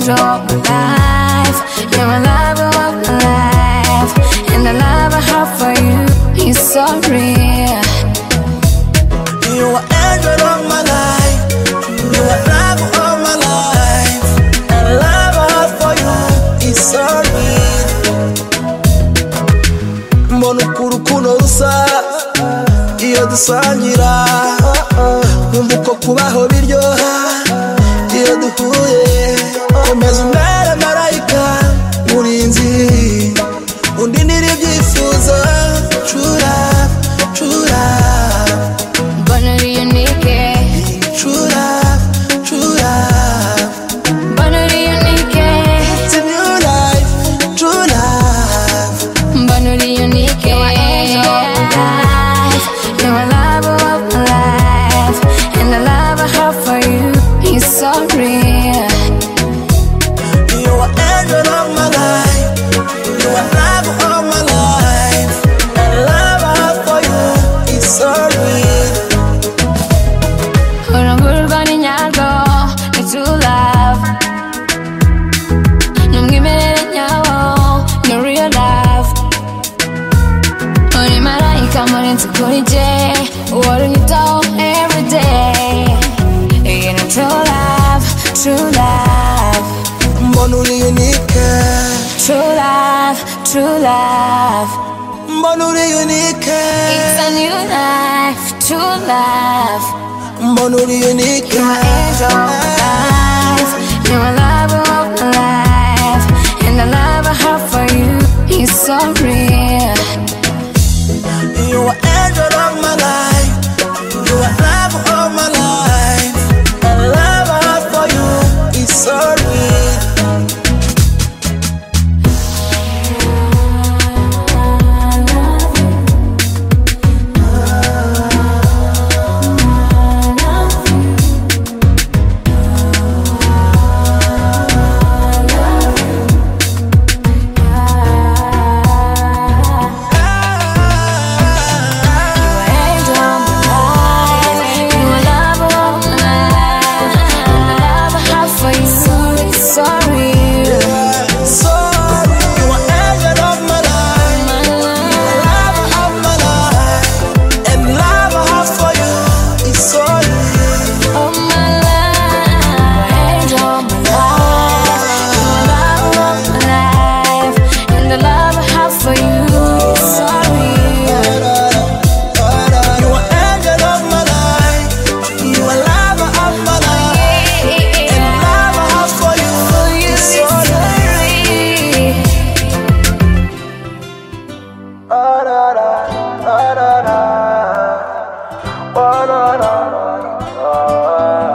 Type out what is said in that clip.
angel of my life. You're my lover of my life, and the love I have for you is so real. You are angel of my life. You are love of my life, and the love I have for you is so real. Mbona urukundo rusa iyo dusangira, numva uko kubaho biryoha iyo duhuye. Komeza umbere marayika murinzi, undindira ibyifuzo. True love, true love. Mbona uri unique. True love, true love. Mbona uri unique. It's a new life, true love. Mbona uri unique. You're my angel of my life. You're my lover of my life, and the love I have for you is so real. You are angel of my life. You are love of my life, and the love I have for you is so real. Urangurwa n'inyarwo ni true love, n'umwimerere nyawo ni real love. Uri marayika murinzi kuri jye, uhora unyitaho every day. You know true love, true love. Mbona uri unique. True love, true love. Mbona uri unique. It's a new life, true love. Mbona uri unique. You're my angel of my life. You're my lover of my life, and the love I have for you is so real. You are angel of my life. You are love of my life, and the love I have for you is so real. Oh, no, no, no, no, no.